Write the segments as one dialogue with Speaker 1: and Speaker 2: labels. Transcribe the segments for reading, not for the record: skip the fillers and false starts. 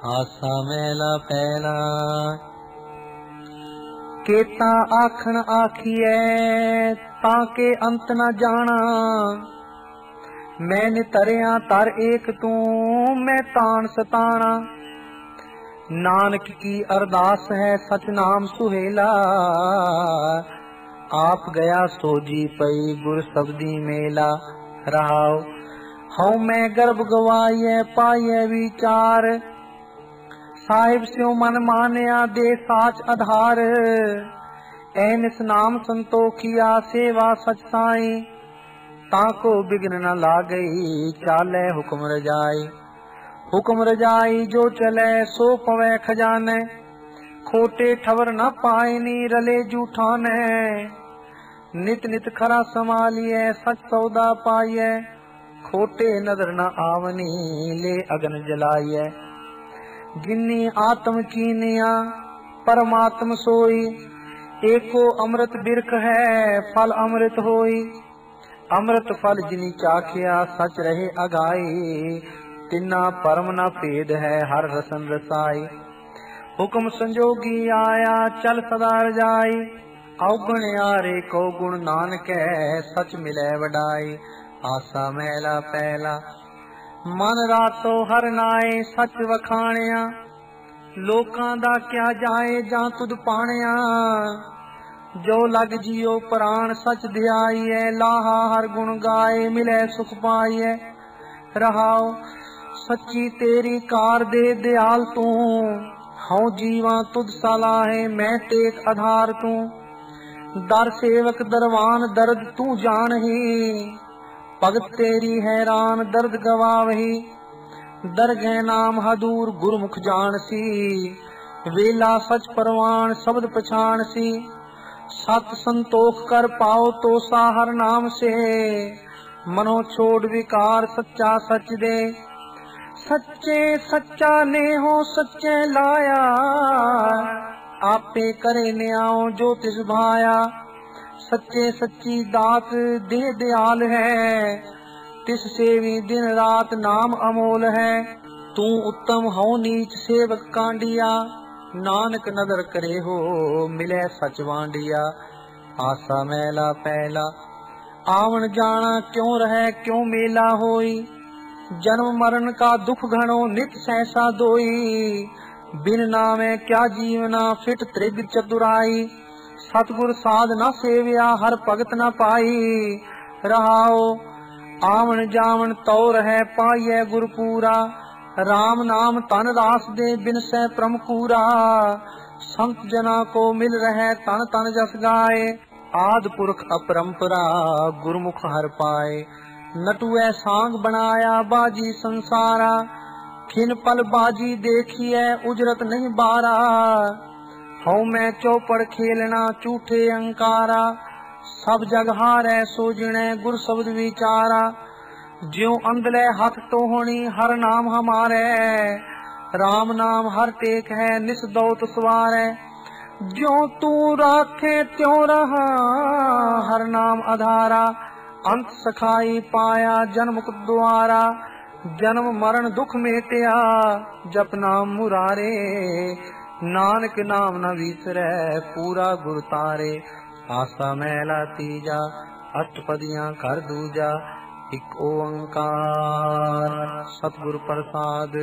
Speaker 1: आसा मैला पैला। केता आखन आखिए ताके अंत न जाना, मैं नितरिया तर एक तू मैं तान सताना। नानक की अरदास है सच नाम सुहेला, आप गया सोजी पई गुर सबदी मेला। रहाओ हूँ मैं गर्भ गवाइए पाइए विचार, साहिब स्यों मन मानिया दे साच आधार। ऐनिस नाम संतोखिया सेवा सच साई, ताको बिघ्न न लागई चाले हुक्म रजाई। हुक्म रजाई जो चले सो पवे खजाने, खोटे ठवर न पाइनी रले जूठाने। नित नित खरा संभालिए सच सौदा पाइए, खोटे नजर न आवनी ले अगन जलाइए। जिन्नी आत्म चीनिया परमात्म सोई, एको अमृत बिरख है फल अमृत होई। अमृत फल जिनी चाखिया सच रहे अगाई, तिन्ना परम न भेद है हर रसन रसाई। हुक्म संजोगी आया चल सदा रजाई, अवगुण यारे को गुण नानक सच मिले वडाई। आसा मैला पैला मन रातो हर नाए सच वखाणिया, लोकां दा क्या जाए जां तुद पाणिया। जो लग जियो प्राण सच ध्याइए, लाहा हर गुण गाए मिले सुख पाइए। रहाओ सच्ची तेरी कार दे दयाल तू, हूँ जीवा तुद सलाहे मैं टेक आधार तू। दर सेवक दरवान दर्द तू जानही, भगत तेरी हैरान दर्द गवावही। दरगह नाम हदूर गुरमुख जानसी, वेला सच परवान शब्द पछान सी। सत संतोख कर पाओ तो साहर नाम से, मनो छोड़ विकार सच्चा सच दे। सच्चे सच्चा ने हो सच्चे लाया, आपे करे न्याओ जो तिस भाया। सच्चे सच्ची दात दे दयाल है, तिस सेवी दिन रात नाम अमोल है। तू उत्तम हो नीच सेवक कांडिया, नानक नदर करे हो मिले सच वांडिया। आसा मैला पैला आवन जाना क्यों रहे क्यों मेला होई। जन्म मरण का दुख घणो नित सहसा दोई, बिन नामे क्या जीवना फिट त्रिग चतुराई। सतगुर साध न सेविया हर भगत न पाई, रहाओ आवन जावन तौर है पाइए गुरपूरा। राम नाम तन दास दे बिन से प्रमकूरा, संत जना को मिल रहे तन तन जस गाए। आद पुरख अपरंपरा गुरमुख हर पाए, नटुए सांग बनाया बाजी संसारा। खिन पल बाजी देखिए उजरत नहीं बारा, हूँ मैं चौपड़ खेलना झूठे अंकारा। सब जग हारै सोजने गुर शब्द विचारा, ज्यों अंधले हाथ तो होनी हर नाम हमारे। राम नाम हर टेक है निस दौत सवारे, ज्यों तू राखे त्यों रहा हर नाम आधारा। अंत सखाई पाया जन्म द्वारा, जन्म मरण दुख मेटिया जप नाम मुरारे। नानक नाम न विसरै पूरा गुर तारे। आसा मैला तीजा अष्टपदियां कर दूजा, एक ओंकार सतगुर प्रसाद।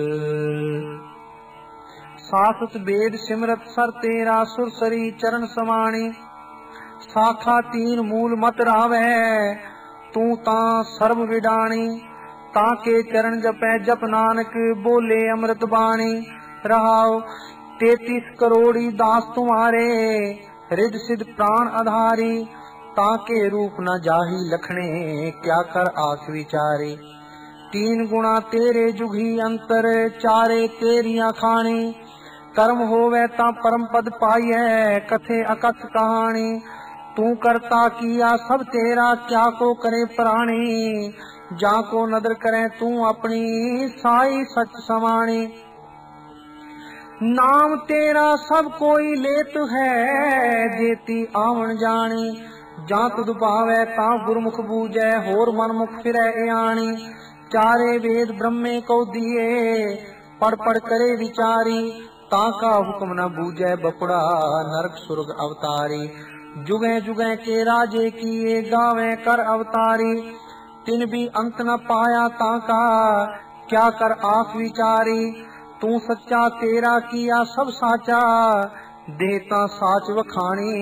Speaker 1: सासत वेद सिमरत सर तेरा सुरसरी चरण समाणी। साखा तीन मूल मत रावै तू ता सर्व विडाणी। ताके चरण जपै जप नानक बोले अमृत बाणी। रहाओ 33 करोड़ी दास तुम्हारे, रिद सिद्ध प्राण आधारी। ताके रूप न जाही लखने क्या कर आस विचारे। तीन गुणा तेरे जुगी अंतर, चारे तेरिया खानी। कर्म होवे ता परम पद पाइए, कथे अकथ कहानी। तू करता किया सब तेरा, क्या को करे प्राणी। जाको नदर करे तू अपनी, साई सच समाणी। नाम तेरा सब कोई लेत है, जेती आवन जानी। जा तुद पावे ता गुरमुख बूझे, होर मन मुख फिरै आणी। चारे वेद ब्रह्मे को दिए, पढ़ पढ़ करे विचारी, ताका हुक्म न बूझे बपुड़ा, नरक सुर्ग अवतारी। जुगे जुगे के राजे किए, गावे कर अवतारी, तिन भी अंत न पाया ताका, क्या कर आस विचारी। तू सच्चा तेरा किया सब साचा, देता साच वखाणी,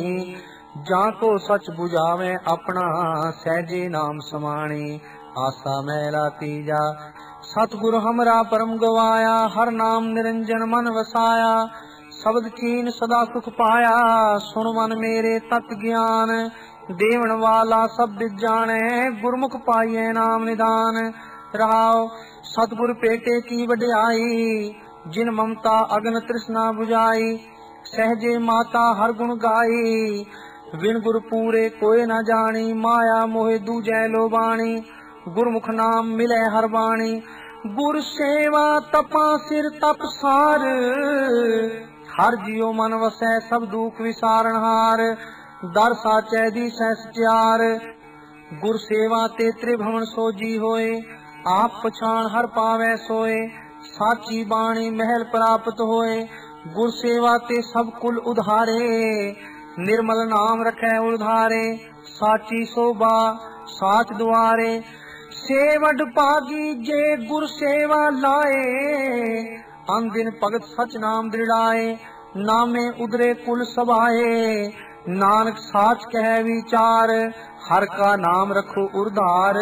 Speaker 1: जाको सच बुझावे अपना, सहजे नाम समाणी। आसा मैला तीजा, सतगुरु हमरा परम गवाया, हर नाम निरंजन मन वसाया। शब्द चीन सदा सुख पाया, सुन मन मेरे तत् ज्ञान। देवन वाला सब विद जाने, गुरमुख पाइए नाम निदान। रहाओ सतगुर पेटे की वड्याई, जिन ममता अगन तृष्णा बुझाई। सहजे माता हर गुण गाई, बिन गुर पूरे कोई न जानी। माया मोहे दूजै लोबाणी, गुरमुख नाम मिले हर बाणी। गुर सेवा तपा सिर तप सार, हर जियो मन वसै सब दुख विसारण हार। दर साचै दी सै सत्यार, गुर सेवा ते त्रिभुवन सोजी होए। आप पछाण हर पावै सोए, साची बाणी महल प्राप्त होए। गुर सेवा ते सब कुल उधारे, निर्मल नाम रखै उधारे। साची शोभा साच दुआरे, सेवड पागी जे गुर सेवा लाए। अन दिन भगत सच नाम दृढ़ाए, नामे उदरे कुल सभाए। नानक साच कह विचार, हर का नाम रखो उधार।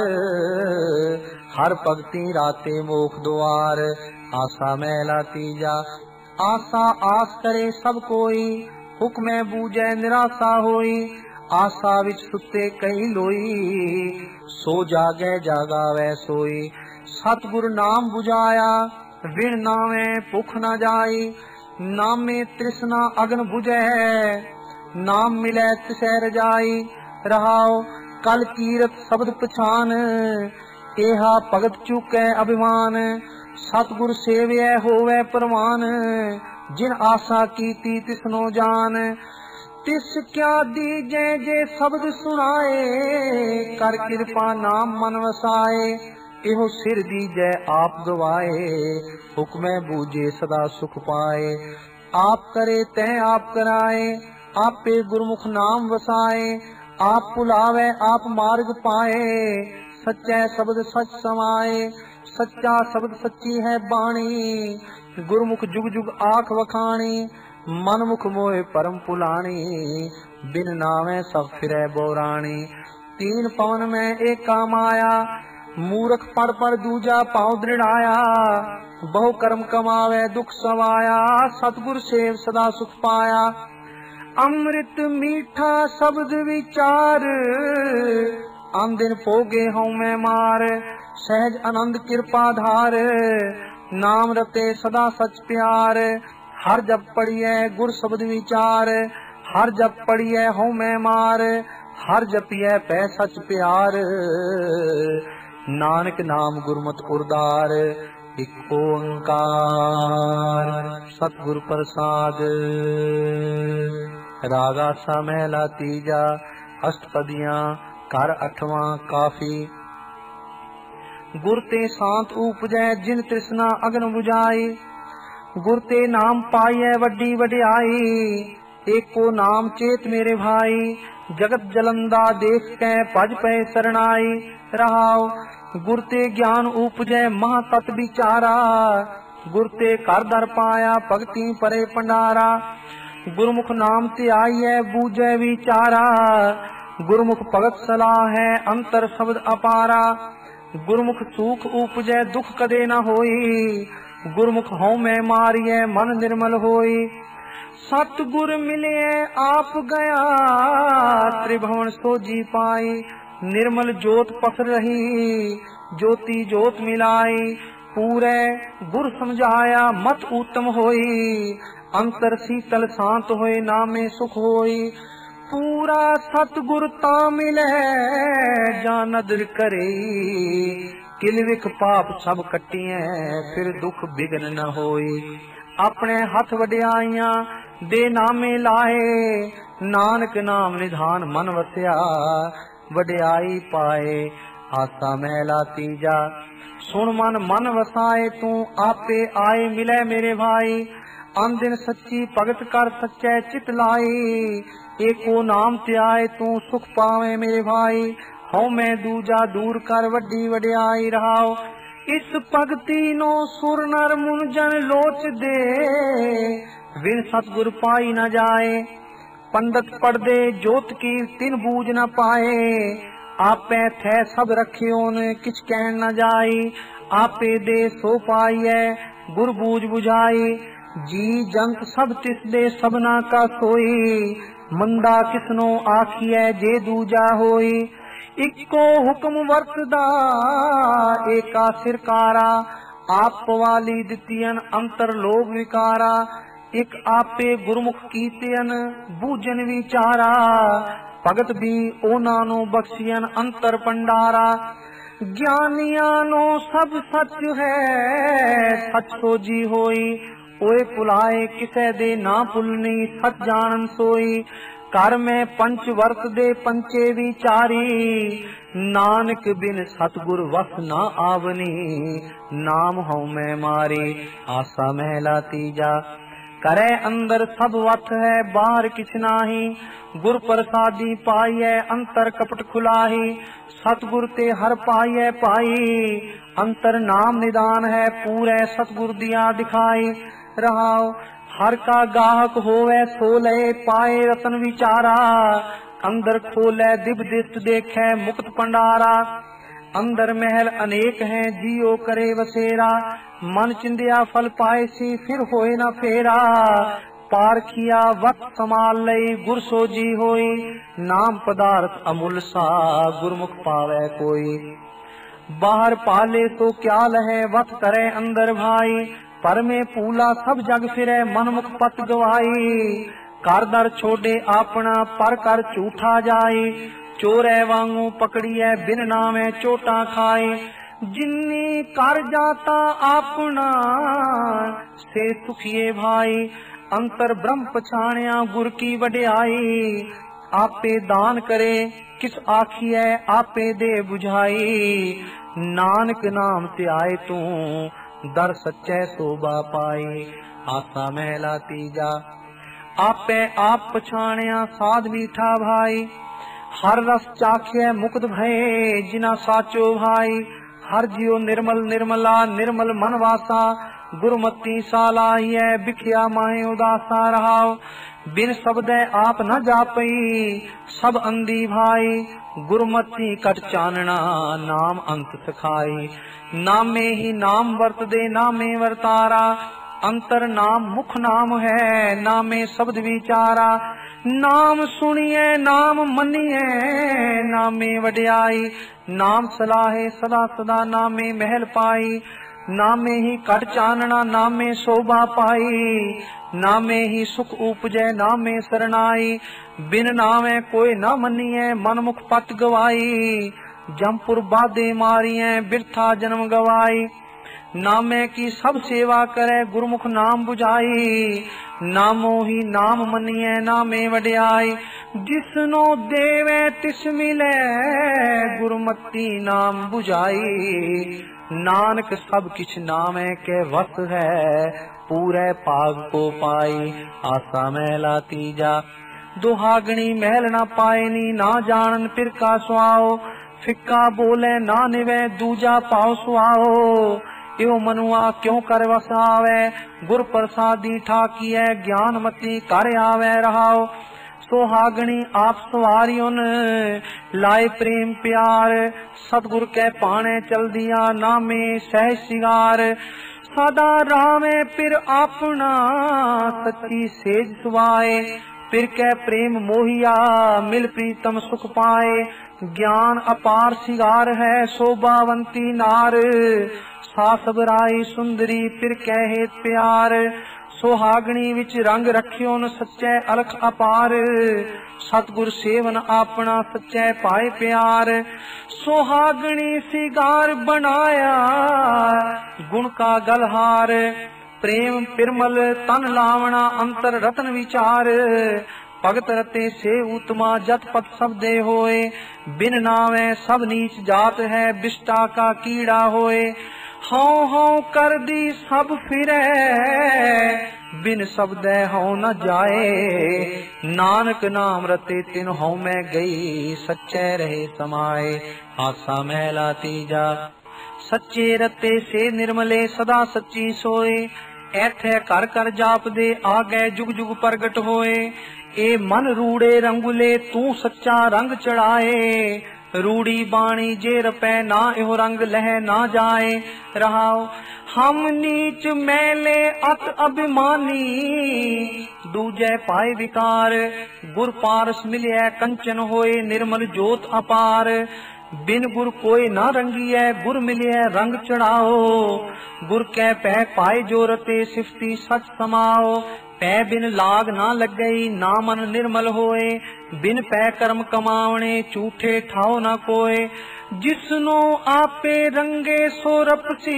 Speaker 1: हर भगति राते मोख द्वार, आसा मैला तीजा। आसा आस करे सब कोई, हुक्मै बूझै निराशा होई। आशा विच सुते कई लोई, सो जागै जागावै सोई। सतगुर नाम बुझाया, विण नामे भुख न जाई। नामे तृष्णा अगन बुझै, नाम मिलै तिसै रजाई। रहाओ कल कीरत शब्द पछान, एहा भगत चूकै अभिमान। सतगुर सेवै होवै परवान, जिन आशा कीती तिसनो जान। तिस क्या दीजै जे शब्द सुनाए, कर कृपा नाम मन वसाए। एहो सिर दीजै आप गवाए, हुक्मै बूझे सदा सुख पाए। आप करे तै आप कराए, आपे गुरमुख नाम वसाए। आप पुलावे आप मार्ग पाए, सच्चै शब्द सच समाए। सच्चा शब्द सच्ची है बाणी, गुरमुख जुग जुग आख वखाणी। मन मुख मोहे परम पुलाणी, बिन नावे सब फिरै बोराणी। तीन पवन में एका माया, मूरख पढ़ पढ़ दूजा पाँव दृढ़ाया। बहु कर्म कमावे दुख सवाया, सतगुर सेव सदा सुख पाया। अमृत मीठा शब्द विचार, आन दिन पोगे हूँ मैं मार। सहज आनंद कृपा धार, नाम रते सदा सच प्यार। हर जब पढ़िए गुर शब्द विचार, हर जब पढ़िए हूँ मैं मार। हर जपिए पै सच प्यार, नानक नाम गुरमत उरदार। एक ओंकार सतगुर प्रसाद। रागा सा महला तीजा, अष्टपदियां कर अठवां काफी। गुर ते शांत उपजै जिन तृष्णा अगन बुझाई। गुर ते नाम पाइए वड्डी वड्याई, एको नाम चेत मेरे भाई। जगत जलंदा देख कै भज पै सरनाई। रहाओ गुर ते ज्ञान उपजै महा तत विचारा। गुर ते घर दर पाया भगति परे भंडारा। गुरमुख नाम ते आइए बूझै विचारा। गुरमुख भगत सलाह है अंतर शब्द अपारा। गुरमुख सूख उपजै दुख कदे न होई। गुरमुख हूँ मैं मारिए मन निर्मल होई। सतगुर मिले आप गया त्रिभुवन सोजी पाई। निर्मल जोत पसर रही ज्योति जोत मिलाई। पूरे गुर समझाया मत उत्तम होई। अंतर शीतल शांत होए नामे सुख होई। पूरा सतगुर ता मिले जा नदर करे। किल विख पाप सब कटिए फिर दुख बिघन न होई। अपने हथ वड्याइयां दे नामे लाए। नानक नाम निधान मन वसिया वड्याई पाए। आसा महला तीजा। सुन मन मन वसाए तू आपे आए मिले मेरे भाई। अन दिन सच्ची भगत कर सच्चे चित लाई। एको नाम ते आए तू सुख पावे मेरे भाई। हूँ मैं दूजा दूर कर वड्डी वड्याई रहाओ। इस भगती नो सुर नर मुन जन लोच दे। विन सतगुर पाई न जाए। पंडित पढ़दे जोत की तिन बूझ न पाए। आपे थे सब रखियोन किछ कहन न जाई। आपे दे सो पाइए गुर बूझ बुझाई। जी जंत सब तिस दे सबना का सोई। मंदा किसनो आखिए जे दूजा होई। इको हुक्म वरतदा एका सिरकारा। आप वाली दितियन अंतर लोग विकारा। एक आपे गुरमुख कीतियन बूझन विचारा। भगत भी ओना नो बख्शियन अंतर पंडारा। ज्ञानिया नो सब सच है सच सोजी होई। ओए पुलाए किसे दे ना पुलनी सच जानन सोई। कर में पंच वर्त दे पंचे विचारी। नानक बिन सतगुर वस ना आवनी। नाम हूँ मैं मारी आसा महला तीजा। करे अंदर सब वथ है बाहर किछ नाही। गुर प्रसादी पाइए अंतर कपट खुलाही। सतगुर ते हर पाइए पाई। अंतर नाम निदान है पूरे सतगुर दिया दिखाई। रहाओ हर का गाहक होवे सो ले पाए रतन विचारा। अंदर खोले दिव दिष्ट देखे मुक्त पंडारा। अंदर महल अनेक हैं जियो करे वसेरा। मन चिंदिया फल पाए सी फिर होए न फेरा। पार किया वक्त समाल लई गुर सोजी होई। नाम पदार्थ अमूल सा गुरमुख पावे कोई। बाहर पाले तो क्या लहे वत करे अंदर भाई। पर में पूला सब जग फिरे मनमुख पत गवाई। कर दर छोड़े अपना पर कर झूठा जाए। चोरे वांगू पकड़िए बिन नामे चोटा खाए। जिन्नी कर जाता अपना से सुखिए भाई। अंतर ब्रह्म पछाणिया गुर की वड्याई। आपे दान करे किस आखिए आपे दे बुझाई। नानक नाम ते आए तू दर सच्चे शोभा पाई। आसा महला तीजा। आपे आप पछाणिया साध मीठा भाई। हर रस चाखे मुक्त भये जिना साचो भाई। हर जियो निर्मल निर्मला निर्मल मन वासा। गुरमती सालाहिए बिखिया माहे उदासा रहाओ। बिन शब्दे आप न जापई सब अंधी भाई। गुरमती कट चानना नाम अंत सखाई। नामे ही नाम वर्त दे नामे वर्तारा। अंतर नाम मुख नाम है नामे शब्द विचारा। नाम सुनिए नाम मनिए नामे वड्याई। नाम सलाहे सदा सदा नामे महल पाई। नामे ही कट चानना नामे शोभा पाई। नामे ही सुख उपजै नामे सरनाई। बिन नामे कोई न मनिए मनमुख पत गवाई। जमपुर बादे मारिए बिरथा जन्म गवाई। नामे की सब सेवा करे गुरमुख नाम बुझाई। नामो ही नाम मनिए नामे वड्याई। जिसनो देवे तिस मिले गुरमती नाम बुझाई। नानक सब किछ नामे के वस है पूरे पाग को पाई। आसा महला तीजा। दुहागणी महल न पायनी ना जानन फिर का सुआओ। फिक्का बोले ना निवे दूजा पाओ सुआओ। यो मनुआ क्यों कर वसावे गुर प्रसादी ठाकिए ज्ञानमती कर आवे रहाओ। सोहागणी आप सवारियों लाए प्रेम प्यार। सतगुर के पाने चल दिया नामे सह सिगार। सदा रामे फिर अपना सच्ची सेज सुवाए। फिर के प्रेम मोहिया मिल प्रीतम सुख पाए। ज्ञान अपार सिगार है शोभावंती नार। सासबराई सुंदरी फिर कहे प्यार। सुहागणी विच रंग रखियो न सच्चे अलख अपार। सतगुर सेवन अपना सच्चे पाए प्यार। सुहागणी सिगार बनाया गुण का गलहार। प्रेम पिरमल तन लावना अंतर रतन विचार। ਭਗਤ ਰਤੇ ਸੇ ਉਤਮਾ ਜਤ पत सब दे होए। बिन नावे सब नीच जात है बिष्टा का कीड़ा होए। हौ हौ कर दी सब फिरे बिन शब्दै हौ न जाए। नानक नाम रते तिन हौ मैं गई सच्चे रहे समाए। आसा मैला तीजा सच्चे रते से निर्मले सदा सच्ची सोए। ऐथे कर कर जाप दे आ गए जुग जुग प्रगट होए। ए मन रूड़े रंगुले तू सच्चा रंग चढ़ाए। रूड़ी बाणी जे रपै ना एहो रंग लह ना जाए। रहाओ हम नीच मैले अत अभिमानी दूजे पाए विकार। गुर पारस मिलिया कंचन होए निर्मल जोत अपार। बिन गुर कोई ना रंगिए गुर मिलिए रंग चढ़ाओ। गुर कै पै पाए जो रते सिफती सच समाओ। पै बिन लाग ना लग गई ना मन निर्मल होए। बिन पै कर्म कमावणे झूठे ठाओ ना कोय। जिसनो आपे रंगे सो रपसी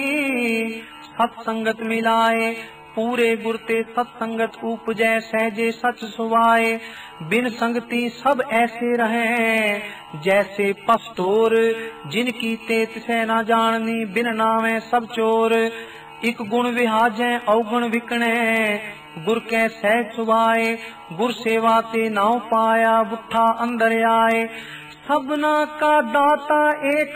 Speaker 1: सत्संगत मिलाए। पूरे गुर ते सत्संगत उपजै सहजे सच सुवाए। बिन संगति सब ऐसे रहे जैसे पस्तोर। जिनकी ते तिसे ना जाननी बिन नावे सब चोर। इक गुण विहाजै अवगुण विकणे गुर कै सहज सुभाए। गुर सेवा ते नाव पाया बुठा अंदर आए। सबना का दाता एक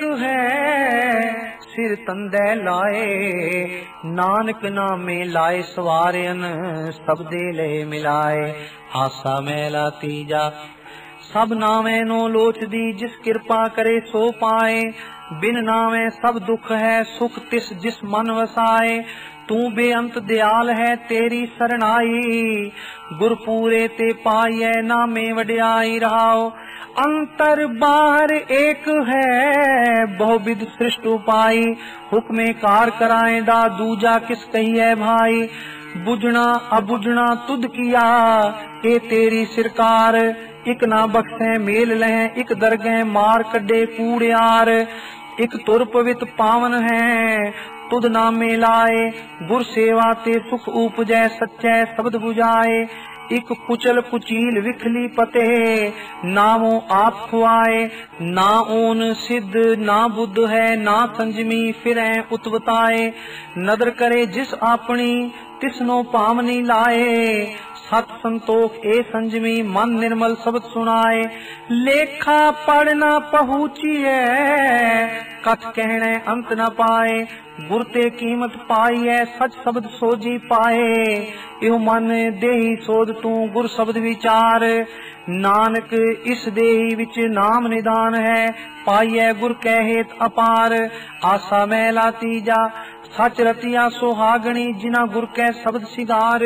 Speaker 1: है सिर तंदै लाए। नानक नामे लाए सवारन सब दे ले मिलाए। आसा मैला तीजा सब नावे नो लोच दी जिस कृपा करे सो पाए। बिन नावे सब दुख है सुख तिस जिस मन वसाए। तू बेअंत दयाल है तेरी सरनाई। गुर पूरे ते पाइए नामे वड्याई। रहाओ अंतर बाहर एक है बहुविध सृष्ट उपाई। हुक्मे कार कराएंदा दूजा किस कहिए भाई। बुझना अबुझना तुद किया ए तेरी सिरकार। इक ना बख्शे मेल लह इक दरगह मार कड्डे कूड़ियार। इक तुर पवित पावन है तुद नामे लाए। गुर सेवा ते सुख उपजै सच्चै शब्द बुझाए। इक कुचल कुचील विखली पते नामो आप खुआए। ना ऊन सिद्ध ना बुद्ध है ना संजमी फिरै उतवताए। नदर करे जिस आपनी तिसनो पावनी लाए। सत संतोख ए संजमी मन निर्मल शब्द सुनाए। लेखा पढ़ना पहुँचिए कथ कहने अंत न पाए। गुर ते कीमत पाई है सच शब्द सोजी पाए। इह मन देही सोध तू गुर शब्द विचार। नानक इस देही विच नाम निदान है पाइए गुर कहेत अपार। आसा मैला तीजा सच रतिया सुहागणी जिना गुर कै शब्द सिगार।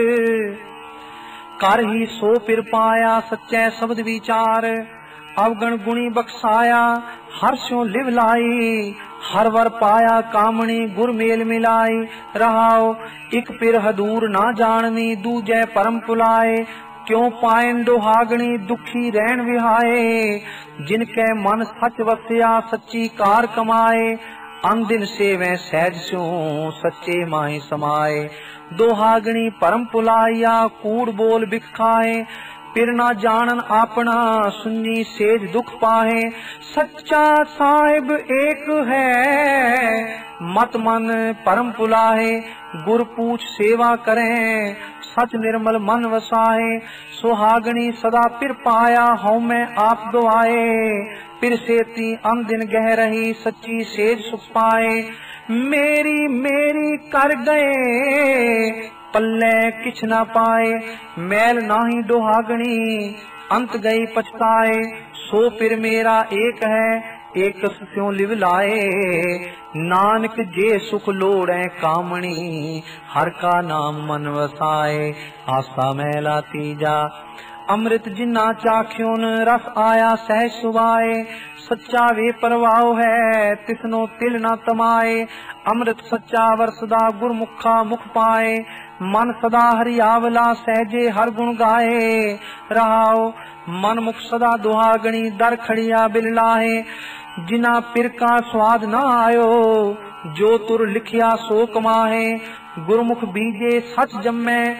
Speaker 1: कर ही सो पिर पाया सच्चे शब्द विचार। अवगण गुणी बख्साया हर स्यों लिव लाई। हर वर पाया कामणी गुर मेल मिलाई। रहाओ इक पिर हदूर ना जाननी दूजे परम पुलाए। क्यों पायन दुहागणी दुखी रहन विहाए। जिनके मन सच वसिया सच्ची कार कमाए। अन दिन सेवै सहज स्यों सच्चे माही समाए। दोहागणी परम पुलाइया कूड़ बोल बिख खाए। फिर ना जानन अपना सुन्नी सेज दुख पाए। सच्चा साहिब एक है मत मन परम पुलाहे। गुर पूछ सेवा करें सच निर्मल मन वसाए। सुहागणी सदा फिर पाया हूँ मैं आप दुआए। फिर सेती अन दिन गह रही सच्ची सेज सुख पाए। मेरी मेरी कर गए पल्ले किछ ना पाए। मैल नाही दुहागणी अंत गई पछताए। सो फिर मेरा एक है एक स्यों लिव लाए। नानक जे सुख लोड़े कामणी हर का नाम मन वसाए। आसा मैला तीजा अमृत जिन्ना चाख्योन रस आया सह सुवाए। सच्चा वे परवाओ है तिसनो तिल न तमाए। अमृत सच्चा वरसदा गुरमुखा मुख पाए। मन सदा हरियावला सहजे हर गुण गाए। रहाओ मन मुख सदा दुहागणी दर खड़िया बिललाहे। जिना पिर का स्वाद न आयो जो तुर लिखिया सो कमाहे। गुरमुख बीजे सच जम्मे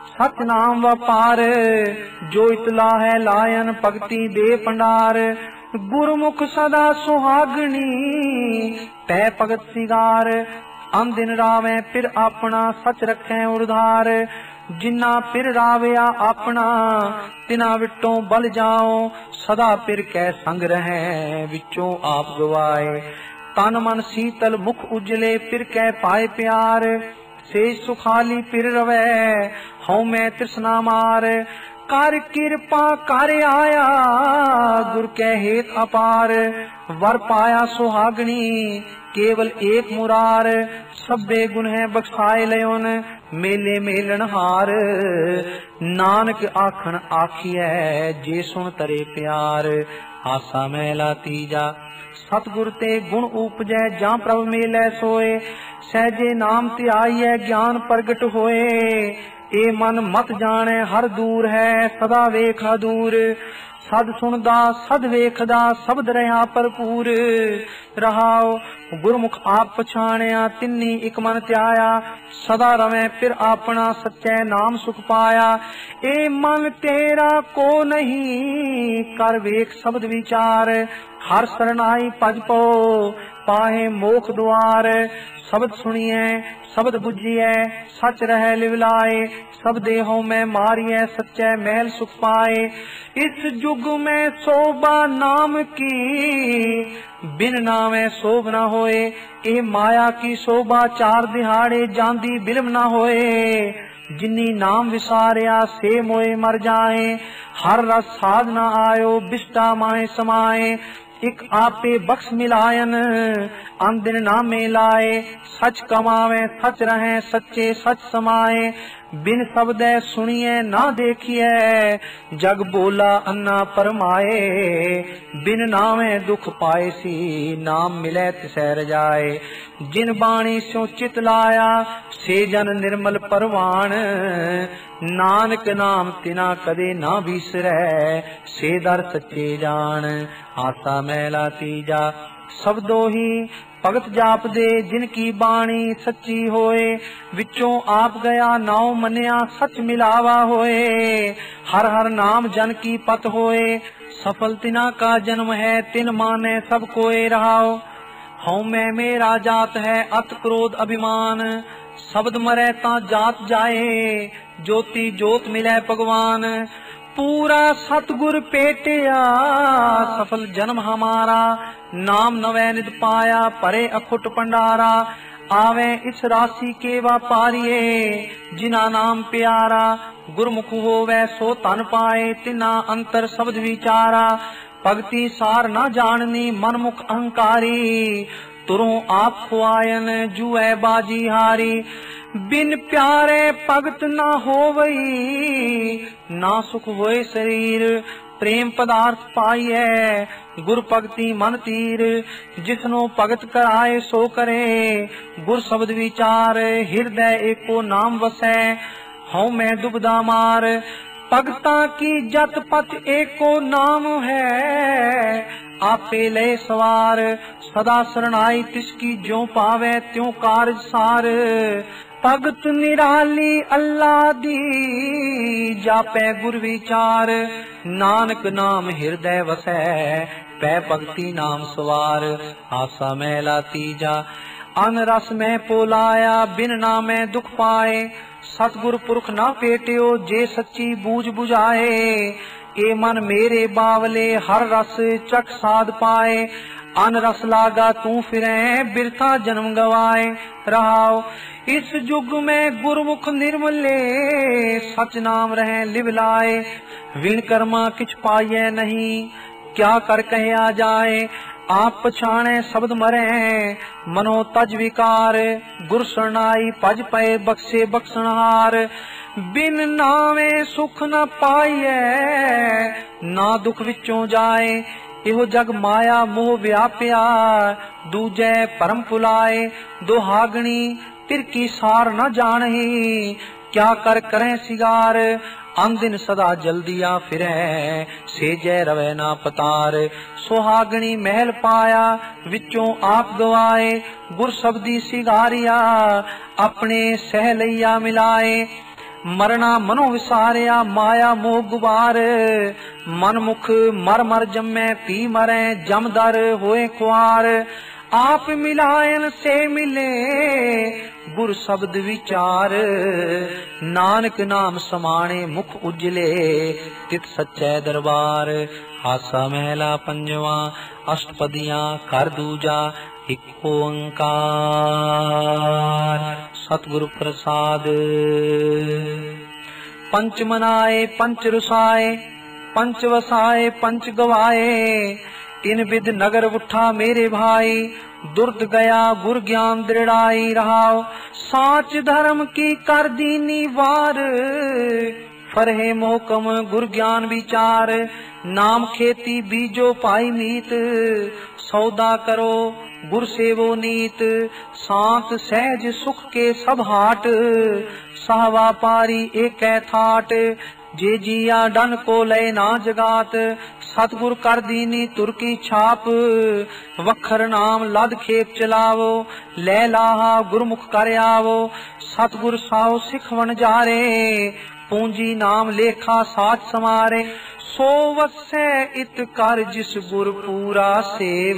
Speaker 1: सच नाम वपार, जो इतला है लायन भगति दे भंडार। गुरमुख सदा सुहागनी, तै भगत सिगार। अन दिन रावे फिर अपना, सच रखे उधार। जिन्ना फिर रावया अपना, तिना विटों बल जाओ। सदा फिर कै संग रहे, विचों आप गवाए। तन मन शीतल मुख उजले, फिर कै पाए प्यार। से सुखाली फिर रवै, हऊँ मैं तृष्णा मार। कर कृपा कर आया, गुर कै हेत अपार। वर पाया सुहागनी, केवल एक मुरार। सब्बे गुण है बख्शाए लयोन, मेले मेलन हार। नानक आखन आखिए, जे सुन तरे प्यार। आसा मैला तीजा, सतगुर ते गुण उपजै, जां प्रभ मेलै सोए। सहजे नाम ध्याइयै, ज्ञान प्रगट होए। ए मन मत जाने, हर दूर है, सदा वेख दूर। सद सुनदा सद वेखदा, शब्द रहा भरपूर। रहाओ गुरमुख आप पछाणिया, तिन्नी एक मन त्याया। सदा रवें फिर अपना, सच्चे नाम सुख पाया। ए मन तेरा को नहीं, कर वेख शब्द विचार। हर सरनाई भज पो, पाहे मोख द्वार। शब्द सुनिए शब्द बुझिए, सच रह लिवलाए। सब देहों में मारिए, सच्चे महल सुख पाए। इस युग में शोभा नाम की, बिन नामे शोभ न होए। ए माया की शोभा चार दिहाड़े, जांदी बिलम न होए। जिन्नी नाम विसारिया, से मोए मर जाए। हर रस साध न आयो, बिष्टा माए समाए। एक आपे बख्श मिलायन, अन दिन नामे लाए। सच कमावे सच रहे, सच्चे सच समाए। बिन शब्दे सुनिए ना देखिए, जग बोला अन्ना परमाए। बिन नामे दुख पाए सी, नाम मिले तिसै रजाए। जिन बाणी स्यों चित लाया, से जन निर्मल परवान। नानक नाम तिना कदे ना बिसरै, से दर सच्चे जान। आसा मैला तीजा, शब्दो ही भगत जाप दे, जिनकी बाणी सच्ची होए। विचों आप गया नाव मनिया, सच मिलावा होए। हर हर नाम जन की पत होए। सफल तिना का जन्म है, तिन माने सब कोए। रहाओ हऊँ मैं मेरा जात है, अत क्रोध अभिमान। शब्द मरे ता जात जाए, ज्योति जोत मिले भगवान। पूरा सतगुर पेटिया, सफल जन्म हमारा। नाम नवै नित पाया, परे अखुट भंडारा। आवे इस राशि के व्यापारिये, जिना नाम प्यारा। गुरमुख होवे सो तन पाए, तिना अंतर शब्द विचारा। भगति सार न जाननी, मनमुख अहंकारी। तुरों आप खुआयन, जुए बाजी हारी। बिन प्यारे भगत ना होवई, ना सुख होए शरीर। प्रेम पदार्थ पाइए, गुर भगति मन तीर। जिसनो भगत कराए सो करे, गुर शब्द विचार। हृदय एको नाम वसै, हऊँ मैं दुबदा मार। भगता की जत पत एको नाम है, आपे ले सवार। सदा शरणाई तिसकी, ज्यों पावे त्यों कारज सार। भगत निराली अल्लाह दी, जापै गुर विचार। नानक नाम हृदय वसै, पै भगति नाम सवार। आसा मैला तीजा, अन रस में पोलाया। बिन नामे दुख पाए, सतगुर पुरख ना पेटियो। जे सच्ची बूझ बुझाए, ए मन मेरे बावले। हर रस चख साध पाए। अन रस लागा तू फिरे, बिरथा जन्म गवाए। रहाओ इस युग में गुरमुख निर्मले, सच नाम रहे लिवलाए। विण कर्मा किछ पाइए नहीं, क्या कर कहया जाए। आप पछाणे शब्द मरे, मनो तज विकार। गुर शरणाई भज पए, बख्शे बख्शनहार। बिन नावे सुख न पाइए, ना दुख विचों जाए। इहो जग माया मोह व्याप्या, दूजे परम पुलाए। दुहागणी तिरकी सार न जानही, क्या कर करें सिगार। अन दिन सदा जल्दिया फिरे, सेजे रवे ना पतार। सुहागणी महल पाया, विचों आप गवाए। गुर शब्दी सिगारिया, अपने सह लैया मिलाए। मरना मनो विसारिया माया मोह गुबार, मन मुख मर मर जम्मै पी मरै जमदर होए कुआर। आप मिलायन से मिले गुर शब्द विचार, नानक नाम समाणे मुख उजले तित सच्चै दरबार। हासा महला पंजवा अष्टपदियां कर दूजा एक ओंकार। सतगुरु प्रसाद। पंच मनाए पंच रुसाए पंच वसाए पंच गवाए, तीन विध नगर उठा मेरे भाई, दुर्द गया गुर ज्ञान दृढ़ाई रहाओ। साच धर्म की कर दीनी वार, फरहे मोहकम गुर ज्ञान विचार। नाम खेती बीजो पाई मीत, सौदा करो गुर सेवो नीत। शांत सहज सुख के सब हाट, सहवा पारी एक थाट। जे जिया डन को लय ना जगात, सतगुर कर दीनी तुर की छाप। वखर नाम लद खेप चलावो, लै लाहा गुरमुख कर आवो। सतगुर साओ सिखवन जारे, पूंजी नाम लेखा साच समारे। सो वसै इत कर जिस गुर पूरा सेव,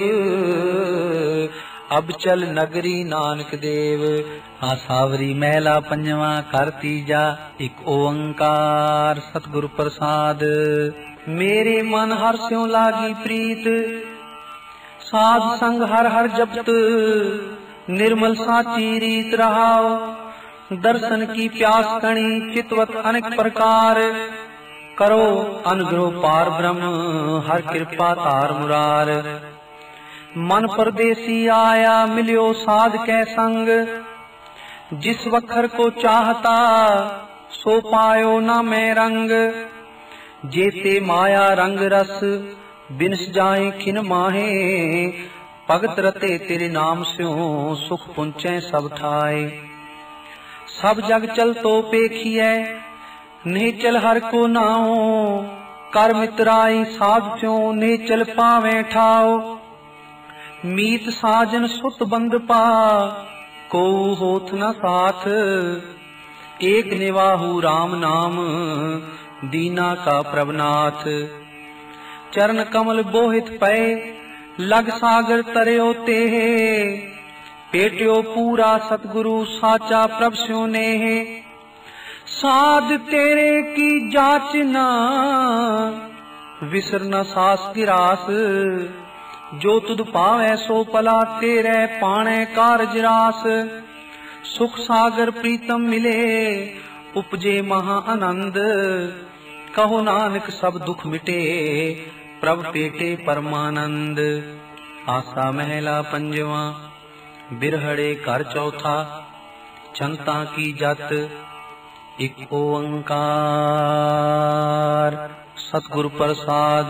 Speaker 1: अब चल नगरी नानक देव। आसावरी महला पंजवा कर तीजा एक ओंकार। सतगुरु प्रसाद। मेरे मन हर स्यों लागी प्रीत, साध संग हर हर जपत। निर्मल साची रीत रहाओ, दर्शन की प्यास कणी चितवत अनेक प्रकार। करो अनुग्रह पार ब्रह्म, हर कृपा तार मुरार। मन परदेसी आया मिलियो साध कै संग, जिस वखर को चाहता सो पायो न मैं रंग। जेते माया रंग रस बिनस जाए खिन माहे, भगत रते तेरे नाम स्यों सुख पुंचै सब ठाए। सब जग चल तो पेखिए नेचल हर को नाओ, कर मित्राई साध स्यों नेचल पावे ठाओ। मीत साजन सुत बंद पा, को होत न साथ। एक निवाहु राम नाम, दीना का प्रभनाथ। चरण कमल बोहित पै, लग सागर तरयो तेह। पेट्यो पूरा सतगुरु साचा प्रभ स्यों नेह। साध तेरे की जाचना, विसर न सास गिरास। जो तुद पावै सो पला, तेरे पाणे कारज रास। सुख सागर प्रीतम मिले, उपजे महा आनंद। कहो नानक सब दुख मिटे, प्रभ पेटे परमानंद। आसा महला पंजवा बिरहड़े कर चौथा, चंता की जत एक ओंकार। सतगुरु प्रसाद।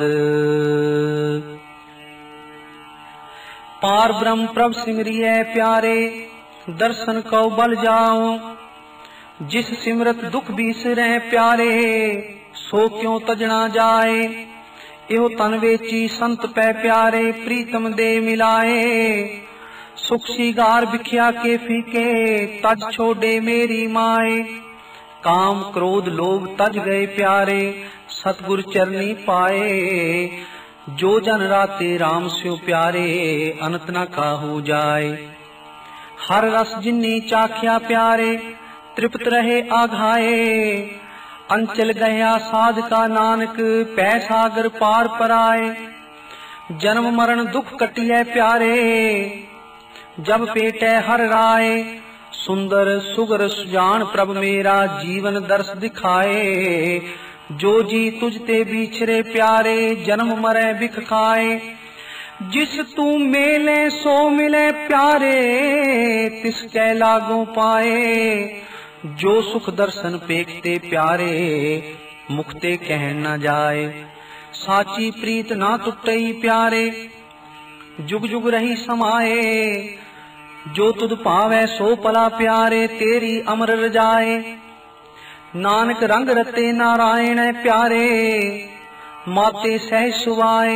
Speaker 1: पार ब्रह्म प्रभ सिमरिय प्यारे, दर्शन को बल जाओ। जिस सिमरत दुख बीसरै प्यारे, सो क्यों तजना जाए। एहो तन वेची संत पै प्यारे, प्रीतम दे मिलाए। सुख सिगार बिख्या के फीके, तज छोड़े मेरी माए। काम क्रोध लोभ तज गए प्यारे, सतगुर चरनी पाए। जो जन राते राम स्यो प्यारे, अनंत न काहू जाए। हर रस जिन्नी चाख्या प्यारे, तृप्त रहे आघाए। अंचल गया साध का नानक, पै सागर पार पराए। जन्म मरण दुख कटिए प्यारे, जब पेटै हर राय। सुंदर सुगर सुजान प्रभ मेरा, जीवन दर्श दिखाए। जो जी तुझते बिछरे प्यारे, जन्म मरै बिख खाए। जिस तू मेले सो मिले प्यारे, तिसकै लागू पाए। जो सुख दर्शन पेखते प्यारे, मुखते कह न जाए। साची प्रीत ना टुटई प्यारे, जुग जुग रही समाए। जो तुद पावै सो पला प्यारे, तेरी अमर रजाए। नानक रंग रते नारायण प्यारे, माते सह सुवाए।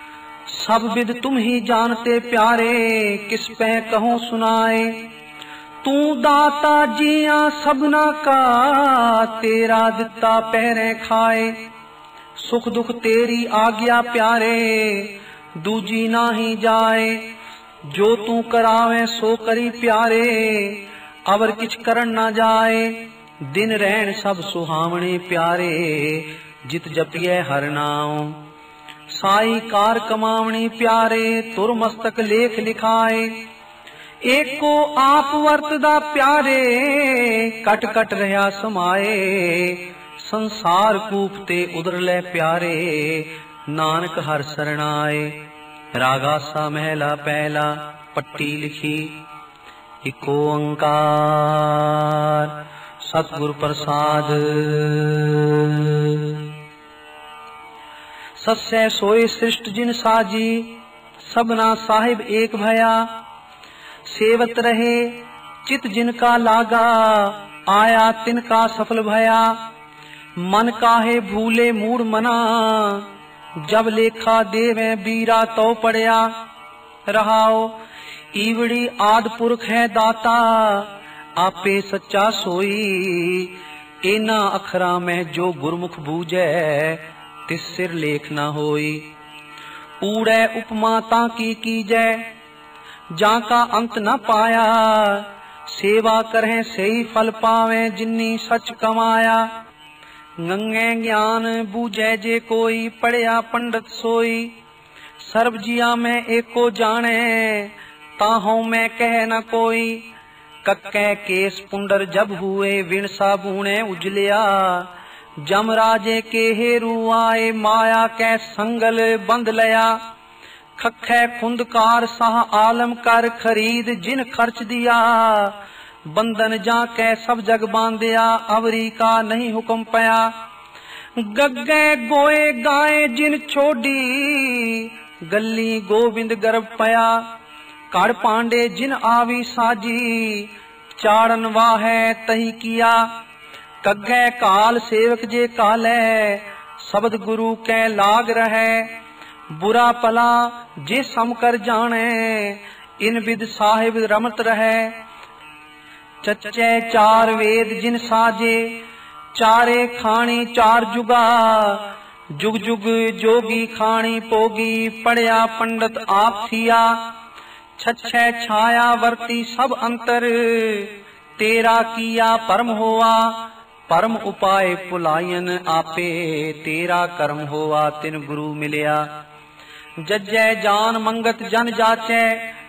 Speaker 1: सब विद तुम ही जानते प्यारे, किस पै कहूँ सुनाए। तू दाता जिया सबना का, तेरा दिता पहरे खाए। सुख दुख तेरी आज्ञा प्यारे, दूजी नाही जाए। जो तू करावे सो करी प्यारे, अवर किछ करन ना जाए। दिन रहन सब सुहावने प्यारे, जित जपिए हर नाम। साई कार कमावनी प्यारे, तुर मस्तक लेख लिखाए। एको आप वरतदा प्यारे, कट कट रहा समाए। संसार कूप ते उधर ले प्यारे, नानक हर सरणाए। रागा सा महला पहला, पट्टी लिखी। इको ओंकार सतगुर प्रसाद। सस्य सोए सृष्ट जिन साजी, सबना साहिब एक भया। सेवत रहे चित जिनका लागा, आया तिनका सफल भया। मन काहे भूले मूड मना, जब लेखा देवे बीरा तो पड़या। रहाओ ईवड़ी आद पुरख है दाता, आपे सच्चा सोई। इना अखरा में जो गुरमुख बूझे, तिस सिर लेख न होई। ऊड़े उपमा ताकी कीजै, जाका अंत न पाया। सेवा करें सही फल पावे, जिन्नी सच कमाया। गंगे ज्ञान बूझे जे कोई, पढ़िया पंडित सोई। सर्व जिया में एको जाने, ताहों में कह न कोई। कक्के केस पुंडर जब हुए, विण साबुने उजलिया। जमराजे के हेरू आए, माया कै संगल बंद लया। खखे खुंदकार साह आलम कर, खरीद जिन खर्च दिया। बंधन जाके सब जग बांधिया, अवरी का नहीं हुक्म पया। गग्गे गोए गाए जिन छोड़ी, गली गोविंद गर्भ पया। कड़ पांडे जिन आवी साजी, चाड़न वाहे तही किया। कग्गे काल सेवक जे काले, शब्द गुरु कै लाग रहे। बुरा पला जे सम कर जाने, इन विद साहिब रमत रहे। चच्चे चार वेद जिन साजे, चारे खानी चार जुगा। जुग जुग जोगी खानी पोगी, पढ़िया पंडित आप थिया। छछे छाया वर्ती सब अंतर, तेरा किया परम होआ। परम उपाय पुलायन आपे, तेरा कर्म होआ तिन गुरु मिलिया। जज्जै जान मंगत जन जाचै,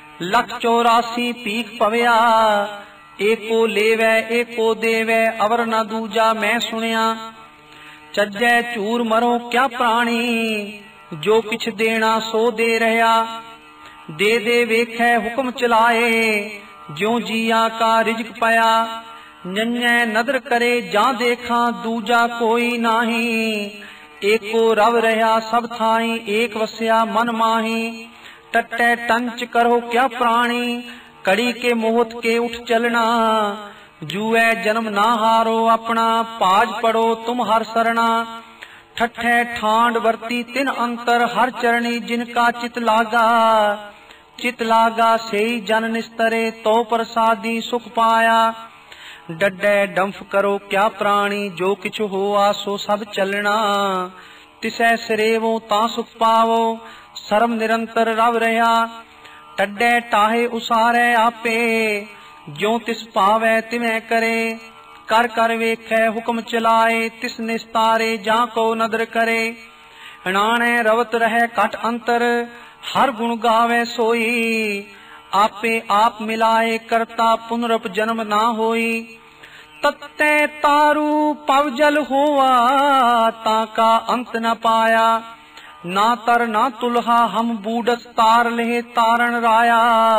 Speaker 1: 184 पीक पवया। एको लेवै एको देवै, अवर न दूजा मैं सुनिया। चज्जै चूर मरो क्या प्राणी, जो किछ देना सो दे रहा। दे दे वेखै हुक्म चलाए, ज्यों जिया का रिजक पया। नन्हे नदर करे जा देखा, दूजा कोई नाही। एको रव रहा सब थाई, एक वस्या मन माही। टट्टे टंच करो क्या प्राणी, कड़ी के मोहत के उठ चलना। जुए जन्म ना हारो अपना, पाज पड़ो तुम हर सरना। ठट्ठे ठांड वर्ती तिन अंतर, हर चरणी जिनका चित लागा। चित लागा सेई जन निस्तरे, तो प्रसादी सुख पाया। डड्डे डंफ करो क्या प्राणी, जो किछु होआ सो सब चलना। तिसै सरेवो ता सुख पावो, शर्म निरंतर रव रहा। टड्डे टाहे उसारे आपे, ज्यों तिस पावे तिवें करे। कर कर वेखै हुक्म चलाए, तिस निस्तारे जा को नदर करे। अणाने रवत रहे कट अंतर, हर गुण गावे सोई। आपे आप मिलाए, करता पुनरप जन्म ना होई। तत्ते तारू पवजल हुआ, ताका अंत न पाया। ना तर ना तुलहा हम बूढ़स, तार ले तारण राया।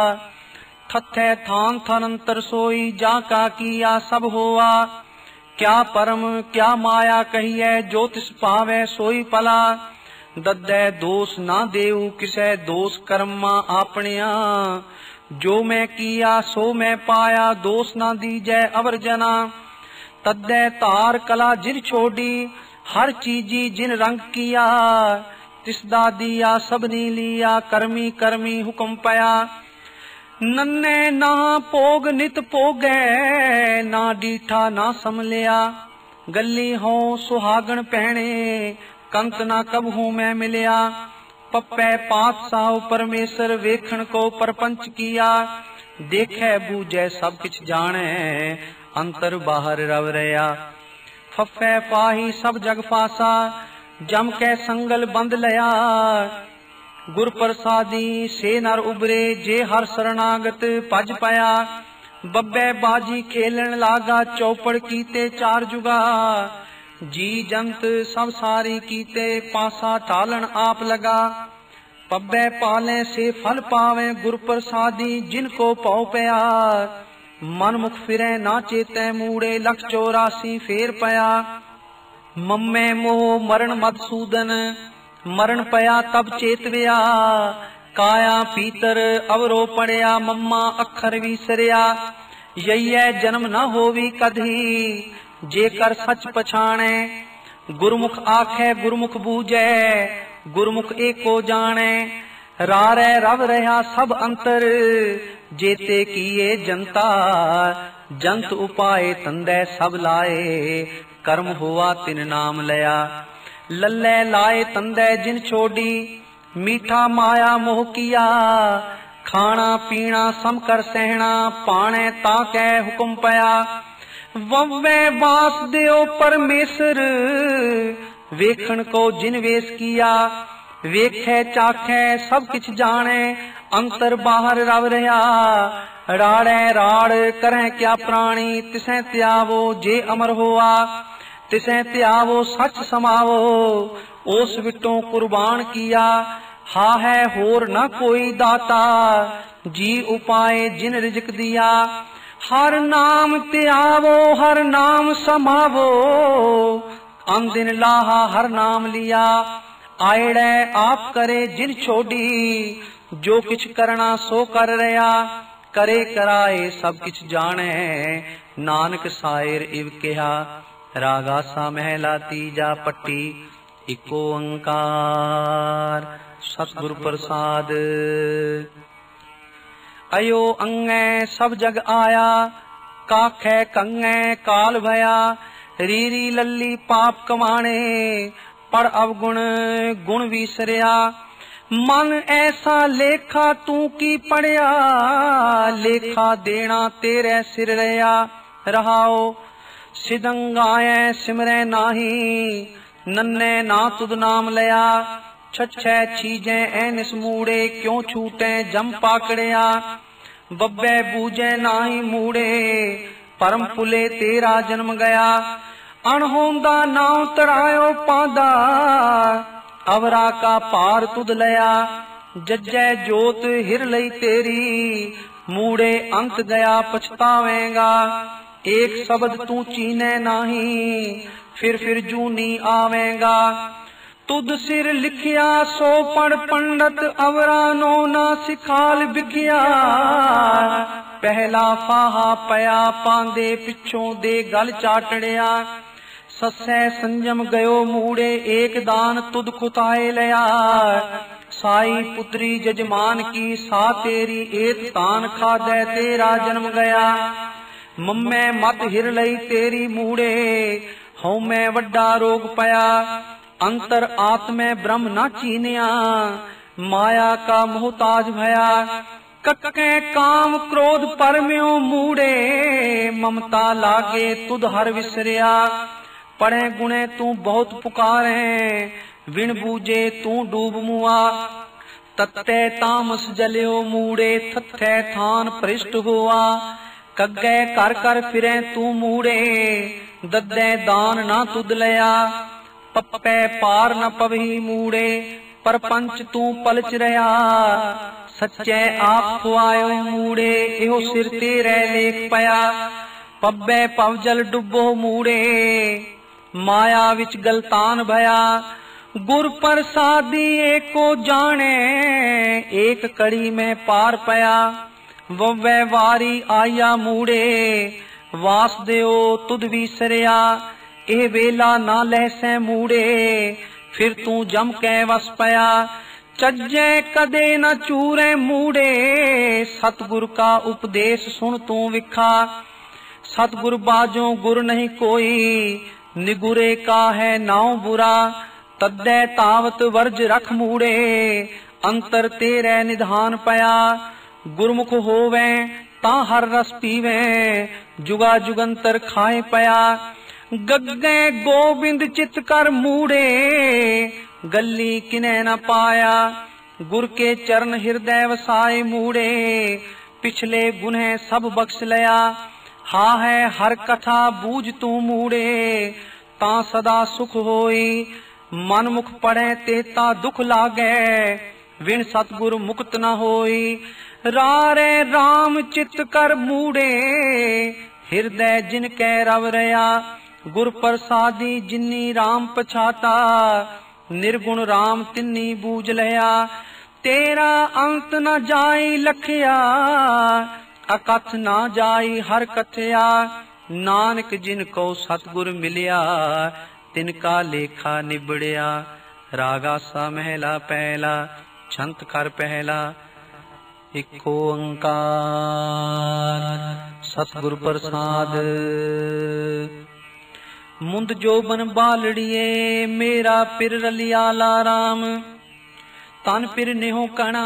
Speaker 1: थथे थान थनंतर सोई, जाका किया सब होआ। क्या परम क्या माया कहिए, जो तिस पावे सोई पला। दद्दे दोष ना देऊ किसे, दोष कर्मा आपनिया। जो मैं किया सो मैं पाया, दोष ना दीजै अवर जना। तद्दे तार कला जिन छोड़ी, हर चीजी जिन रंग किया। तिसदा दिया सबनी लिया, कर्मी कर्मी हुक्म पया। नन्ने ना भोग नित भोगै, ना डीठा ना समलिया। गली हो सुहागण पैणे, कंत ना कबहू मैं मिलिया। पप्पे पातशाह परमेश्वर, वेखण को परपंच किया। देखे बूझे सब किछ जाने, अंतर बाहर रव रया। फफे पाही सब जग फासा, जम के संगल बंद लया। गुर प्रसादी से नर उबरे, जे हर शरणागत भज पाया। बब्बे बाजी खेलन लागा, चौपड़ कीते चार जुगा। जी जंत सब सारी कीते, पासा टालन आप लगा। पब्बे पाले से फल पावे, गुर प्रसादी जिनको पौ प्यार। मन मुख फिरे ना चेते मूड़े, 184 फेर पया। मम्मे मोह मरण मधुसूदन, मरण पया तब चेतविया। काया पीतर अवरो पड़िया, मम्मा अखर विसरिया। यही जन्म न होवी कधी, जेकर सच पछाणे। गुरमुख आखे गुरमुख बूझे, गुरमुख एको जाने। रारे रव रहा सब अंतर, जेते किए जनता। जंत उपाय तंदे सब लाए, कर्म हुआ तिन नाम लया। लल्ले लाए तंदे जिन छोड़ी, मीठा माया मोह किया। खाना पीना सम कर सहना, पाने ताके हुक्म पया। वव्वे वास देओ परमेश्वर, वेखण को जिन वेश किया। वेखे चाखे सब किछ जाने, अंतर बाहर रव रहा। राड़े राड़ करें क्या प्राणी, तिसें त्यावो जे अमर हुआ। तिसें त्यावो सच समावो, ओस विटों कुर्बान किया। हा है होर न कोई दाता, जी उपाय जिन रिजक दिया। हर नाम त्यावो हर नाम समावो, अंदिन लाहा हर नाम लिया। आयड़े आप करे जिन छोड़ी, जो किछ करना सो कर रया। करे कराए सब किछ जाने, नानक सायर इव कहा। रागासा महला तीजा पट्टी, इको ओंकार। सतगुर प्रसाद। अयो अंगे सब जग आया, काखे कंगे काल भया। रीरी लल्ली पाप कमाने, पर अवगुण गुण विसरिया। मन ऐसा लेखा तू की पढ़िया, लेखा देना तेरे सिर रया। रहाओ सिदंगाए सिमरे नाही, नन्ने ना तुद नाम लया। छछे छीजे ऐनिस मूड़े, क्यों छूटे जम पाकड़िया। बब्बे बूझे नाही मूड़े, परम पुले तेरा जन्म गया। अणहोंदा नाव तड़ायो पादा, अवरा का पार तुद लया। जज्जै जोत हिर लई तेरी, मूड़े अंत गया पछतावेगा। एक शब्द तू चीने नाही, फिर जूनी आवेगा। तुद सिर लिखिया सो पढ़ पंडित, अवरा नो ना सिखाल बिखिया। पहला फाहा पया पांदे, पिछों दे गल चाटड़िया। ससै संजम गयो मूड़े, एक दान तुद खुताए लया। साई पुत्री जजमान की, सा तेरी एक तान खादे तेरा जन्म गया। मम्मे मत हिर लई तेरी मूड़े, हूं मैं वड्डा रोग पया। अंतर आत्मे ब्रह्म न चीनिया, माया का मोहताज भया। कक्के काम क्रोध परम्यो मूड़े, ममता लागे तुद हर विसरिया। पढ़े गुणे तू बहुत पुकारे, विण बूझे तू डूब मुआ। तत्ते तामस जल्यो मूड़े, थत्थे थान पृष्ठ हुआ। कग्गे कर कर फिरे तू मूड़े, दद्दे दान ना तुद लया। पप्पे पार न पवही मूड़े, परपंच तू पलच रया। सच्चे आप खुआयो मूड़े, एहो सिर तेरे लेख पया। पब्बे पवजल डुबो मूड़े, माया विच गलतान भया। गुर प्रसादी एको जाने, एक कड़ी में पार पया। वव्वे वारी आया मूड़े, वास देओ तुद विसरिया। ए वेला ना लहसे मूड़े, फिर तू जम के वस पया। ਚੱਜੈ ਕਦੇ न चूरे मूड़े। सतगुर का उपदेश सुन तू विखा। सतगुर बाजो गुर नहीं कोई, निगुरे का है नाव बुरा। तद्दै तावत वर्ज रख मूड़े, अंतर तेरे निधान पया। गुरमुख होवे ता हर रस पीवे, जुगा जुगंतर खाए पया। गग्गे गोबिंद चित कर मूड़े, गली किने न पाया। गुर के चरण हृदय वसाए मूड़े, पिछले गुनह सब बख्श लया। हा है हर कथा बूझ तू मूड़े, ता सदा सुख होई। मन मुख पड़े तेता दुख लागे, विण सतगुर मुक्त न होई। रारे राम चित कर मूड़े, हृदय जिनके रव रया। गुर प्रसादी जिन्नी राम पछाता, निर्गुण राम तिन्नी बूझ लया। तेरा अंत न जाई लखया, अकथ ना जाई हर कथया। नानक जिनको सतगुर मिलिया, तिनका लेखा निबड़िया। रागा सा महला पहला, छंत कर पहला। एक ओंकार सतगुर प्रसाद। मुंद जोबन बालड़िए, मेरा पिर रलियाला राम। तन पिर नेहो कणा,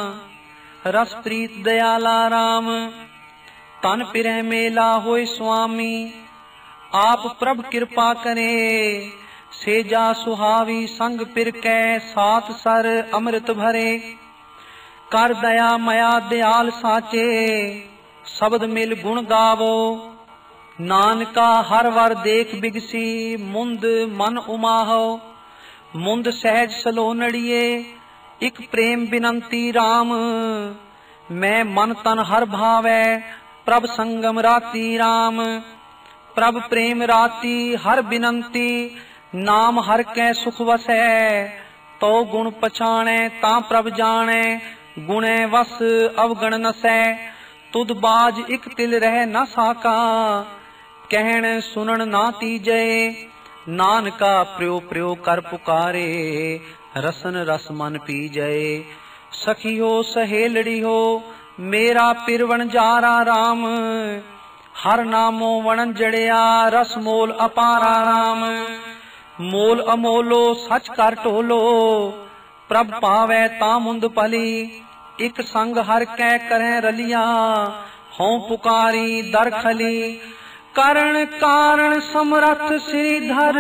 Speaker 1: रस प्रीत दयाला राम। तन पिर मेला होय स्वामी, आप प्रभ कृपा करे। सेजा सुहावी संग पिर कै, सात सर अमृत भरे। कर दया मया दयाल साचे, शब्द मिल गुण गावो। नानका हर वर देख बिगसी, मुंद मन उमाहो। मुंद सहज सलोनड़िए, इक प्रेम बिनंती राम। मैं मन तन हर भावै, प्रभ संगम राती राम। प्रभ प्रेम राती हर बिनंती, नाम हर कै सुख वसै। तो गुण पछाणै ता प्रभ जाणै, गुणे वस अवगण नसै। तुद बाज इक तिल रह न साका, कहण सुनन ना तीजै। नानका प्रियो प्रियो कर पुकारे, रसन रस मन पीजै। सखी हो सहेलड़ी हो, मेरा पिरवन जारा राम। हर नामो वणन जड़िया, रस मोल अपारा राम। मोल अमोलो सच कर टोलो, प्रभ पावै ता मुंद पली। इक संग हर कै करें रलिया, हों पुकारी दर खली। करण कारण समरथ श्रीधर,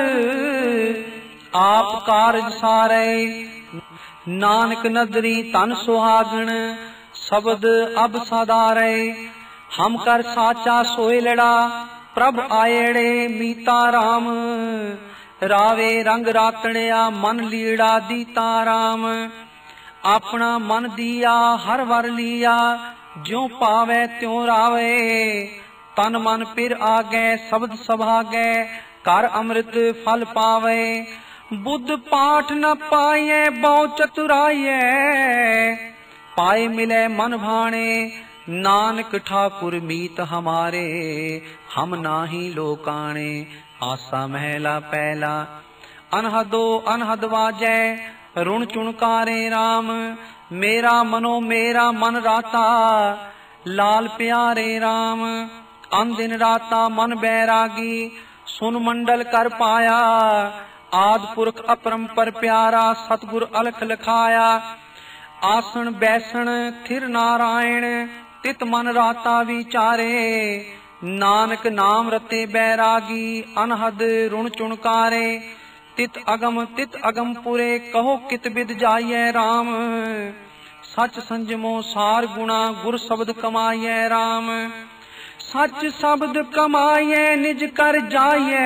Speaker 1: आप कारज सारे। नानक नदरी तन सुहागण, शब्द अब सदारे। हम कर साचा सोए लड़ा, प्रभ आयड़े मीता राम। रावे रंग रातड़िया, मन लीड़ा दीता राम। अपना मन दिया हर वर लिया, ज्यों पावे त्यों रावे। तन मन पिर आगे शब्द सभागे, कर अमृत फल पावे। बुद्ध पाठ न पाए बहु चतुराये, पाए मिले मन भाणे। नानक ठाकुर मीत हमारे, हम नाही लोकाणे। आसा महला पहला, अनहदो अनहद वाजै, रुण चुणकारे राम। मेरा मनो मेरा मन राता, लाल प्यारे राम। अन दिन राता मन बैरागी, सुन मंडल कर पाया। आद पुरख अपरंपर प्यारा, सतगुर अलख लखाया। आसन बैसन थिर नारायण, तित मन राता विचारे। नानक नाम रते बैरागी, अनहद रुण चुणकारे। तित अगम पुरे, कहो कित बिद जाइए राम। सच संजमो सार गुणा, गुर शब्द कमाइए राम। सच शब्द कमाइए निज कर जाइए,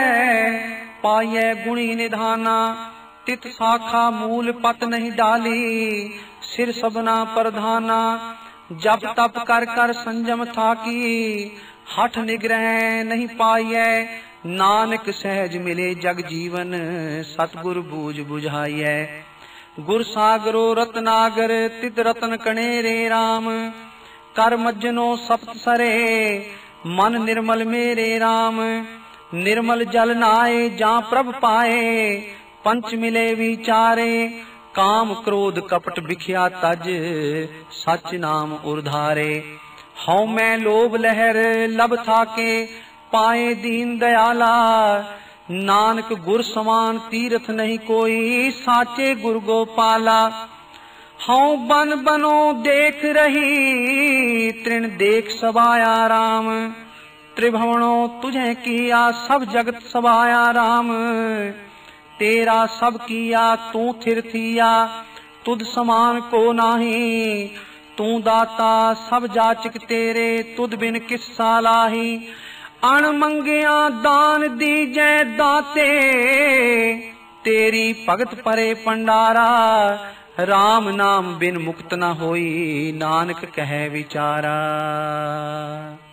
Speaker 1: पाइए गुणी निधाना। तित शाखा मूल पत नहीं डाली, सिर सबना प्रधाना। जप तप कर कर संजम थाकी, हठ निग्रह नहीं पाइए। नानक सहज मिले जग जीवन, सतगुर बूझ बुझाइए। गुर सागरो रत्नागर, तित रतन कणेरे राम। कर मज्जनो सप्त सरे, मन निर्मल मेरे राम। निर्मल जल नाए, जा प्रभ पाए, पंच मिले विचारे। काम क्रोध कपट बिख्या तज, सच नाम उर्धारे। हौ मैं लोभ लहर लब थाके, पाए दीन दयाला। नानक गुर समान तीरथ नहीं कोई, साचे गुर गोपाला। हौ बन बनो देख रही, तृण देख सबाया राम। त्रिभुवनों तुझे किया, सब जगत सबाया राम। तेरा सब किया तू थिर थिया, तुद समान को नाही। तू दाता सब जाचक तेरे, तुद बिन किस्सा लाही। अण मंगिया दान दीजै दाते, तेरी भगत परे पंडारा। राम नाम बिन मुक्त न होई, नानक कहे विचारा।